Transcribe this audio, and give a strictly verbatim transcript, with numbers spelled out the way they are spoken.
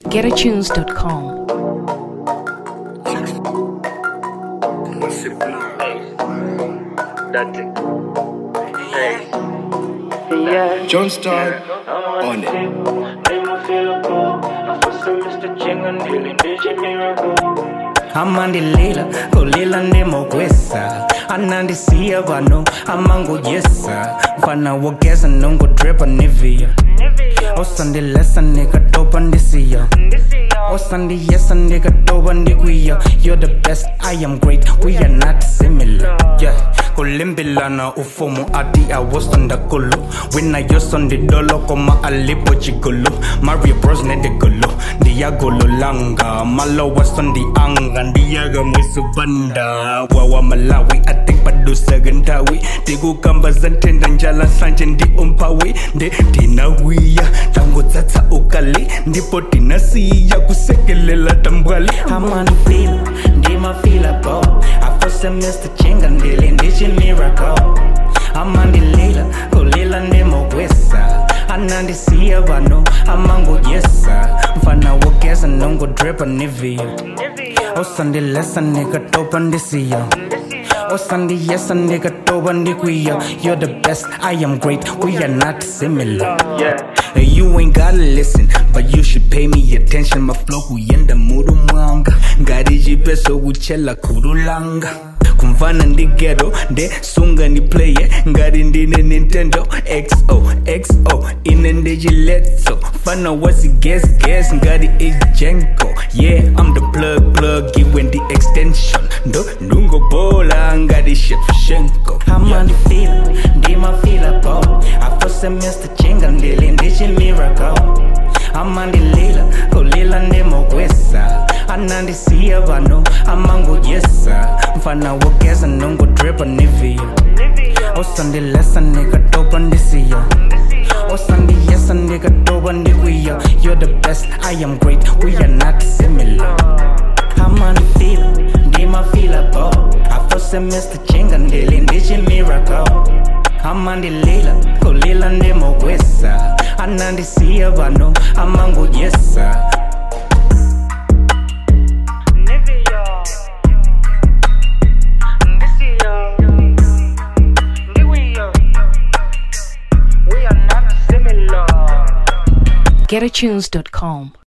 get a tunes dot com. John Star on it. Amandilila, kolila nemo kwesa. Anandisia vano, amango yesa. Vana wogeza nongo drepa nivia. Osandi lesa nigga dopa ndisia. Osandi yes nigga dopa ndiguia. You're the best, I am great, we are not similar. Yeah. Kolimbilana ufomo adi awosanda kolo. When I use on the dolo koma alipo chigolo. Mario Bros nede golo. Diagolo langa. Malo was on the anga. Diaga mwisubanda. Wawa Malawi ati padu sagantawi. Tigu kamba zantenda njala sanjendi umpawi. De tinawiya. Tango tata ukali. Ndipo tinasiya kusekelela tambali. Amani feel. Ndima feel abo. Afose Mister Chinga ndili ndichi miracle. Amandilila, kolila nemo wesa. Anandisia vano, amango yesa. Mfana wogeza nongo drepa nivia. Osandi lesa nigga dopa ndisia. Osandi yes nigga dopa ndiguia. You're the best, I am great, we are not similar. Yeah. You ain't gotta listen, but you should pay me attention. My flow kuyenda muru mwanga. Ngari jibeso uchela kurulanga. Kumvana ndi ghetto, de sunga ni player. Ngari ndine Nintendo, X O, X O, ine ndeji letso. Fana wasi guess, guess, ngari is Jenko. Yeah, I'm the plug, plug, given the extension. Do, nungo bola, ngari Shevchenko. I'm on the field, ndima feel po. Afose Mister Chinga ndili ndichi miracle. I'm on the lila, kolila ndemo kwesa. Anandisia vano, amango yesa. Mfana wogeza nongo drepa nivia. Osandi lesa nigga dopa ndisia. Osandi yes nigga dopa ndiguia. You're the best, I am great, we are not similar. I'm on the field, ndima feel po. Afose Mister Chinga ndili ndichi miracle. I'm on the lila, kolila ndemo kwesa. Anandisia vano, amango yesa. get a tunes dot com.